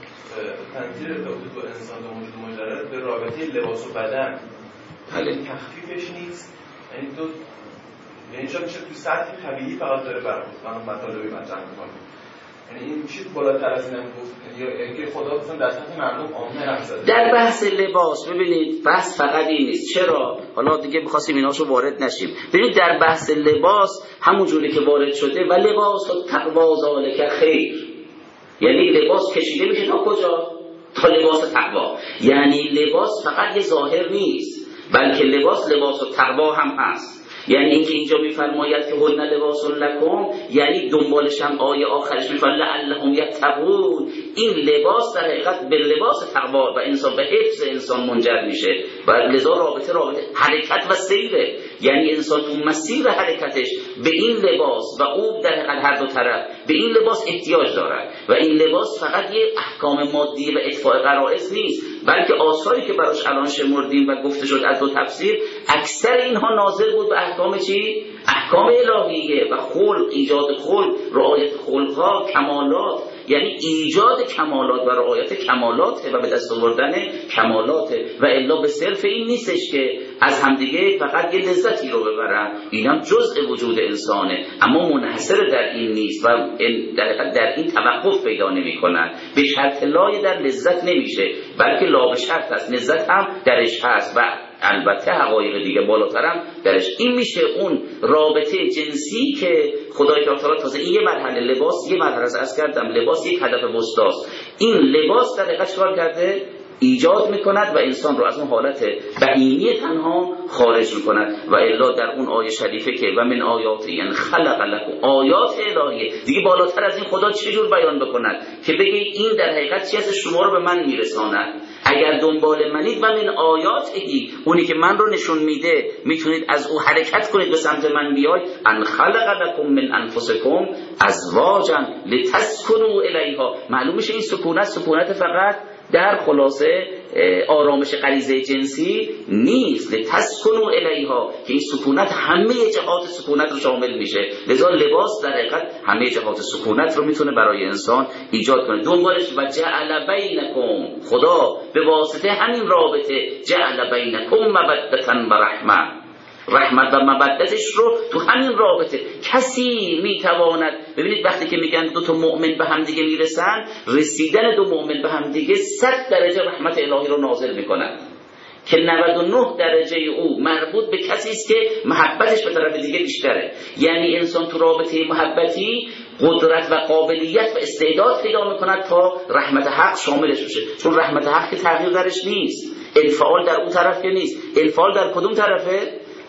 تنظیر ارتباط دو انسان، دو موجود مجرد به رابطه لباس و بدن. بله. تخفیفش نیست. یعنی تو یعنی چون میشه تو سطح طبیعی فقط داره برخورد. من مطالبی مطرح می‌کنم. یعنی این چیز بالاتر از این گفت یا اینکه خدا مثلا در سطح مردم عامه رفت. در بحث لباس ببینید بحث فقط این نیست. چرا؟ حالا دیگه می‌خواستیم ایناشو وارد نشیم. ببینید در بحث لباس همونجوری که وارد شده و لباس و تقوا ذالک خیر، یعنی لباس کشیده میشه تا کجا؟ تا لباس تقوا. یعنی لباس فقط یه ظاهر نیست، بلکه لباس و تقوا هم هست. یعنی اینکه اینجا میفرماید که هن لباس لکم، یعنی دنبالش هم آیه آخرش میفرماید لعلهم یتقون. این لباس در حقیقت به لباس تقوا و انسان به حفظ انسان منجر میشه و لذا رابطه حرکت و سیره. یعنی انسان تو مسیر حرکتش به این لباس و او در حقیقت هر دو طرف به این لباس احتیاج دارد و این لباس فقط یه احکام مادی و اطفاء غرائز نیست، بلکه آثاری که براش الان شمردیم و گفته شد از دو تفسیر، اکثر اینها ناظر بود به احکام چی؟ احکام الهیه و خلق، ایجاد خلق، رعایت خلقها، کمالات. یعنی ایجاد کمالات و رعایت کمالات و به دست آوردن کمالات و الا به صرف این نیستش که از همدیگه فقط یه لذتی رو ببرن. اینم جزء وجود انسانه، اما منحصر در این نیست و در این توقف پیدا نمی‌کنن. به شرط لای در لذت نمیشه، بلکه لا به شرط است، لذت هم درش هست و البته حقایق دیگه بالاترم درش. این میشه اون رابطه جنسی که خدای تعالی تازه این یه مرحله لباس، یه مرحله از کردم لباس یک هدف وسطاست. این لباس در حقیقت کار کرده ایجاد میکند و انسان رو از اون حالت بهیمی تنها خارج میکند و الا در اون آیه شریفه که و من آیاتی یعنی خلق لکم، آیات الهیه دیگه بالاتر از این خدا چجور بیان بکند که بگه این در حقیقت چی هست شما رو به من میرساند. اگر دنبال منید و من آیاتی، اونی که من رو نشون میده میتونید از او حرکت کنید به سمت من بیاید. ان خلق لکم من انفسکم ازواجا لتسکنوا الیها. معلوم میشه این سکونت فقط در خلاصه آرامش غریزه جنسی نیست، لتسکنوا الیها، که این سکونت همه جهات سکونت رو شامل میشه. لذا لباس در حقیقت همه جهات سکونت رو میتونه برای انسان ایجاد کنه. دنبالش و جعل بینکم، خدا به واسطه همین رابطه جعل بینکم مودة و رحمه، رحمت و مودتش رو تو همین رابطه کسی میتواند. ببینید وقتی که میگن دو تا مؤمن به هم دیگه میرسن، رسیدن دو مؤمن به هم دیگه 100 درجه رحمت الهی رو نازل میکنن که 99 درجه او مربوط به کسی است که محبتش به طرف دیگه بیشتره. یعنی انسان تو رابطه محبتی قدرت و قابلیت و استعداد پیدا میکند تا رحمت حق شاملش بشه، چون رحمت حق که تغییر درش نیست، انفعال در اون طرف که نیست. انفعال در کدوم طرفه؟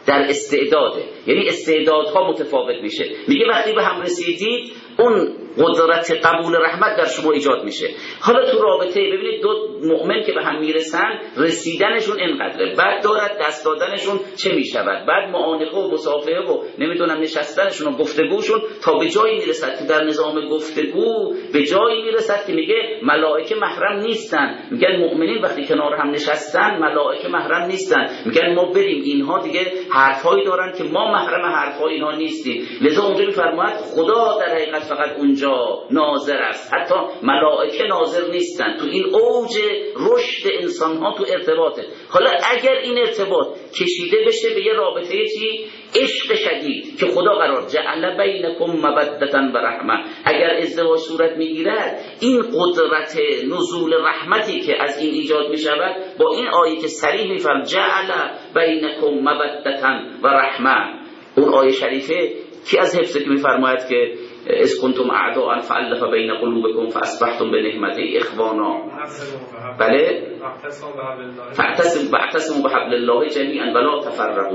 در استعداده، یعنی استعدادها متفاوت میشه. میگه وقتی به هم رسیدید اون قدرت قبول رحمت در شما ایجاد میشه. حالا تو رابطه ببینید دو مؤمن که به هم میرسن رسیدنشون اینقدره، بعد دارد دست دادنشون چه میشود، بعد معانقه و مصافحه و نمیدونم نشستنشون و گفتگوشون تا به جایی میرسد که در نظام گفتگو به جایی میرسد که میگه ملائکه محرم نیستن. میگن مؤمنین وقتی کنار هم نشستن ملائکه محرم نیستن، میگن ما بریم اینها دیگه حرفایی دارن که ما محرم حرفای اینها نیستیم. لذا اونجا میفرماید خدا در حقیقت فقط اونجا ناظر است، حتی ملائکه ناظر نیستن. تو این اوج رشد انسان ها تو ارتباطه. حالا اگر این ارتباط کشیده بشه به یه رابطه چی؟ عشق شدید که خدا قرار جعل بینکم مودة و رحمه، اگر ازدواج صورت میگیرد این قدرت نزول رحمتی که از این ایجاد میشود با این آیه که صریح میفرماید جعل بینکم مودة و رحمه، اون آیه شریفه کی از حفظه که میفرماید که اذ کنتم اعداء فالف بین قلوبکم فاصبحتم بنعمته اخوانا. بله فاعتصموا بحبل الله جمیعا ولا تفرقوا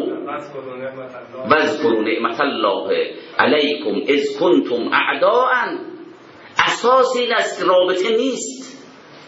واذکروا نعمت الله علیکم اذ کنتم اعداء. اساس این است که رابطه نیست،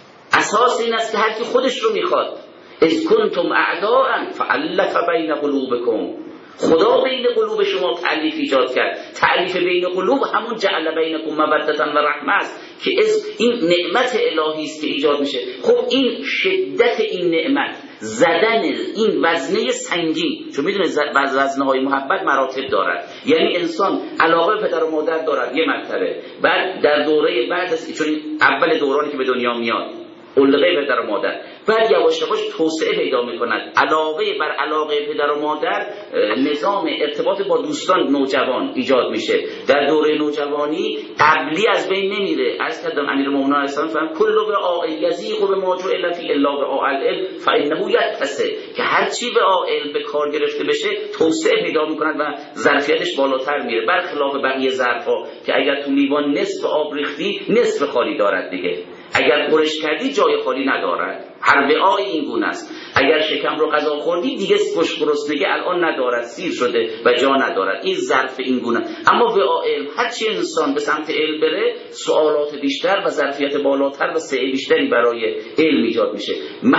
اساس این است که هر کی خودش رو میخواد. اذ کنتم اعداء فالف بین قلوبکم، خدا بین قلوب شما تألیف ایجاد کرد. تألیف بین قلوب همون جعل بینکم مودة و رحمه است که این نعمت الهی است که ایجاد میشه. خب این شدت این نعمت، زدن این وزنه سنگین، چون میدونید وزنه‌های محبت مراتب دارد، یعنی انسان علاقه به پدر و مادر دارد یه مرتبه، بعد در دوره بعد از چون اول دورانی که به دنیا میاد علقه پدر و مادر، بعد یواش یواش توسعه پیدا میکند، علاوه بر علاقه پدر و مادر نظام ارتباط با دوستان نوجوان ایجاد میشه. در دوره نوجوانی قبلی از بین نمیره. عرض کردم امیرالمومنین علیه السلام فرمود کل وعاء یضیق بما جعل فیه الا وعاء العلم فانه یتسع، که هر چی وعاء علم به کار گرفته بشه توسعه پیدا میکند و ظرفیتش بالاتر میره، برخلاف بقیه ظرفا که اگر تو لیوان نصف آب ریختی نصف خالی دارد دیگه، اگر قرش کردی جای خالی ندارد. هر وعای این گونه است. اگر شکم رو غذا خوردی دیگه گرسنگی الان ندارد، سیر شده و جا ندارد. این ظرف این گونه. اما وعا علم، هر چی انسان به سمت علم بره سوالات بیشتر و ظرفیت بالاتر و سعه بیشتری برای علم ایجاد میشه.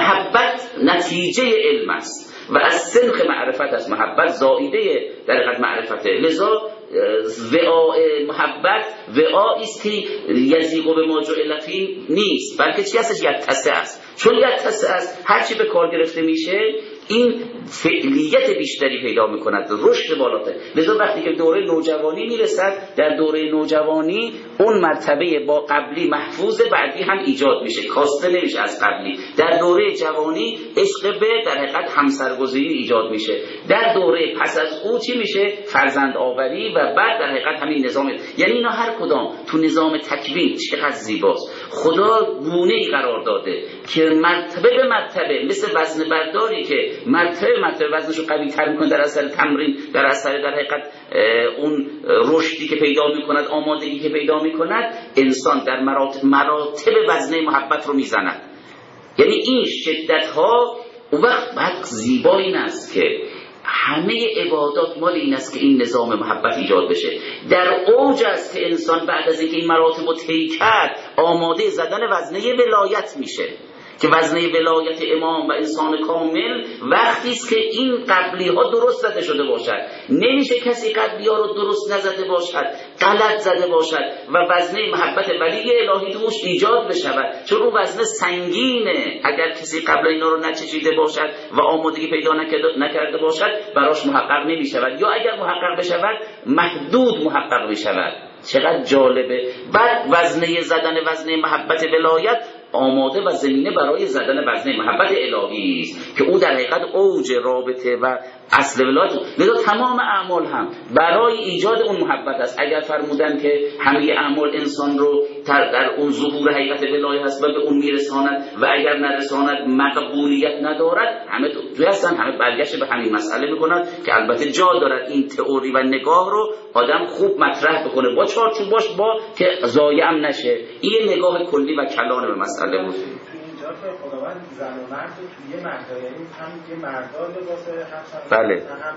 محبت نتیجه علم است و از سنخ معرفت است. محبت زائیده در حقیقت معرفته. لذا وعاء محبت وعایی است که یضیق بما جعل فیه نیست، بلکه چی هستش؟ یتسع است. چون یتسع است هر چی به کار گرفته میشه این فعلیت بیشتری پیدا میکند، رشد بالاتر. لذا وقتی که دوره نوجوانی میرسد، در دوره نوجوانی اون مرتبه با قبلی محفوظ، بعدی هم ایجاد میشه، کاسته نمیشه از قبلی. در دوره جوانی عشق به در حقیقت همسرگزینی ایجاد میشه. در دوره پس از او چی میشه؟ فرزند آوری و بعد در حقیقت همین نظام. یعنی اینا هر کدام تو نظام تکوین چقدر زیباست. خدا گونه‌ای قرار داده که مرتبه به مرتبه، مثل وزن برداری که مرتبه وزنشو قوی تر میکنه در اثر تمرین، در اثر در حقیقت اون رشدی که پیدا میکند، آمادگی که پیدا میکند، انسان در مراتب وزنه محبت رو میزند. یعنی این شدت ها اون وقت بعد زیبا این است که همه عبادات مال این است که این نظام محبت ایجاد بشه. در اوج است که انسان بعد از اینکه این مراتب رو طی کرد آماده زدن وزنه ولایت میشه، که وزنه ولایت امام و انسان کامل وقتی است که این قبلی ها درست زده شده باشد. نمیشه کسی قبلی ها رو درست نزده باشد، غلط زده باشد و وزنه محبت ولی الهی دوش ایجاد بشود، چون اون وزنه سنگینه. اگر کسی قبل اینا رو نچشیده باشد و آمادگی پیدا نکرده باشد براش محقق نمیشود، یا اگر محقق بشود محدود محقق بشود. چقدر جالبه. بعد وزنه زدن وزنه محبت ولایت آماده و زمینه برای زدن وزنه محبت الهی است که او در حقیقت اوج رابطه و اصل ولایت. لذا تمام اعمال هم برای ایجاد اون محبت است. اگر فرمودن که همه اعمال انسان رو در اون ظهور حقیقت ولایت هست و به اون میرساند و اگر نرساند مقبولیت ندارد، همه توی هستن، همه برگشت به همین مسئله میکنند که البته جا دارد این تئوری و نگاه رو آدم خوب مطرح بکنه با چارچوب باش، با که ضایع هم نشه. این نگاه کلی و کلانه به مسئله بود. که خداوند زن و مرد توی یه مرد، یعنی هم یه مردا لباسه هم بله. هم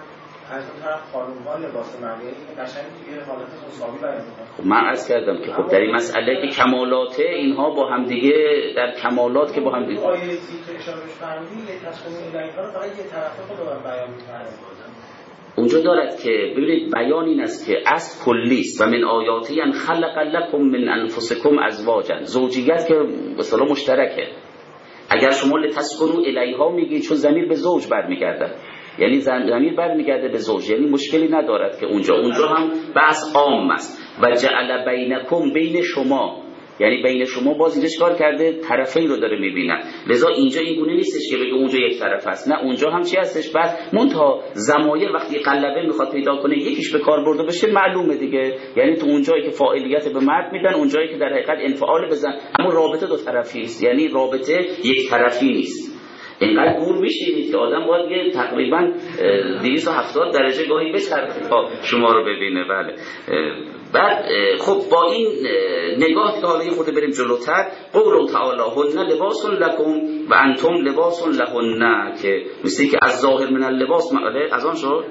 از اون طرف خانم‌ها لباس مردی که قشنگ توی حالت مساوی بیان می‌کنه. خب من عرض کردم که خب در این مسئله که کمالات اینها با هم دیگه در کمالات که با هم دیگه آیه که اشاره بهش فرمودید تصمیم الهی رو فقط یه طرفه خودمون بیان می‌کنه. اونجا دارد که ببینید بیان این است که از کلیست و من آیاتی ان خلق لکم من انفسکم ازواجا، زوجیت که به اصطلاح مشترکه. اگر شما لتسکنوا الیها میگید چون ضمیر به زوج برمیگرده، یعنی ضمیر برمیگرده به زوج، یعنی مشکلی ندارد که اونجا هم بحث عام است. و جعل بینکم، بین شما، یعنی بین شما باز اینجا کار کرده طرفین رو داره میبینن. لذا اینجا این گونه نیستش که بگه اونجا یک طرف است، نه اونجا هم چی هستش. بعد منتها ضمایر وقتی قلبه میخواد پیدا کنه یکیش به کار برده بشه معلومه دیگه، یعنی تو اونجایی که فاعلیت به مرد میدن، اونجایی که در حقیقت انفعال بزن، اما رابطه دو طرفی است، یعنی رابطه یک طرفی نیست. اینقدر گور میشینید که آدم باید یه تقریبا 270 درجه گاهی بچرخه تا شما رو ببینه. بله. بعد خب با این نگاه که حالا خود بریم جلوتر، قول تعالی هن لباس لکم و انتم لباس لهن، که مثل که از ظاهر من اللباس از آن شد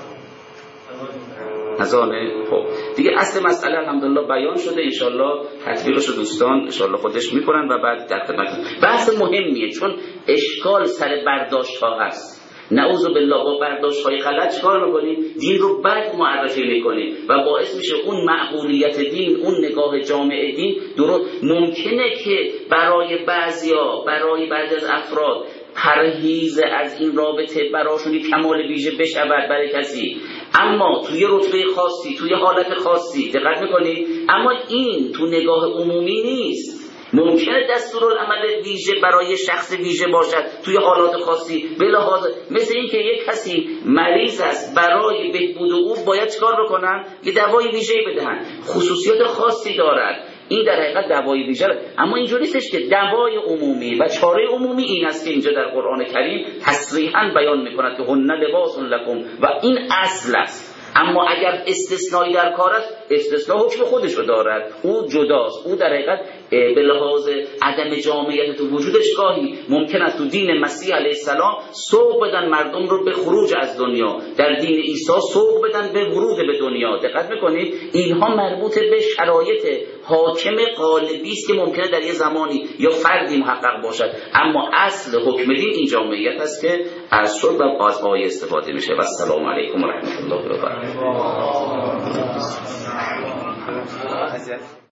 ازانه. خب دیگه اصل مسئله الحمدلله بیان شده، انشالله تطبیقش دوستان انشالله خودش میکنن و بعد در خدمت. بحث مهمیه چون اشکال سر برداشت ها هست. نعوذ بالله با برداشت های غلط چکار میکنیم؟ دین رو بد معرفی میکنیم و باعث میشه اون معقولیت دین، اون نگاه جامع دین درست. ممکنه که برای بعضیا، برای بعضی از افراد پرهیز از این رابطه براشون کمال ویژه بشود برای کسی، اما توی رتبه خاصی، توی حالت خاصی، دقت میکنید، اما این تو نگاه عمومی نیست. ممکنه دستورالعمل ویژه برای شخص ویژه باشد توی حالات خاصی، به لحاظ مثل این که یک کسی مریض است، برای بهبود او باید چکار بکنن؟ یه دوای ویژه بدهن، خصوصیات خاصی دارد، این در حقیقت دوای ویژه. اما اینجوری نیستش که دوای عمومی و چاره عمومی این است که اینجا در قرآن کریم تصریحاً بیان میکند که هن لباس لکم و این اصل است. اما اگر استثنایی در کار است، استثناء حکم خودشو دارد، او جداست. او در حقیقت به لحاظ عدم جامعیت تو وجودش گاهی ممکن است تو دین مسیح علیه السلام سوق بدن مردم رو به خروج از دنیا، در دین عیسی سوق بدن به ورود به دنیا. دقت میکنید اینها مربوط به شرایط حاکم غالبی است که ممکنه در یه زمانی یا فردی محقق باشد، اما اصل حکم دین این جامعیت است که از شد و از آیه استفاده میشه. و السلام علیکم و رحمت الله و برکاته.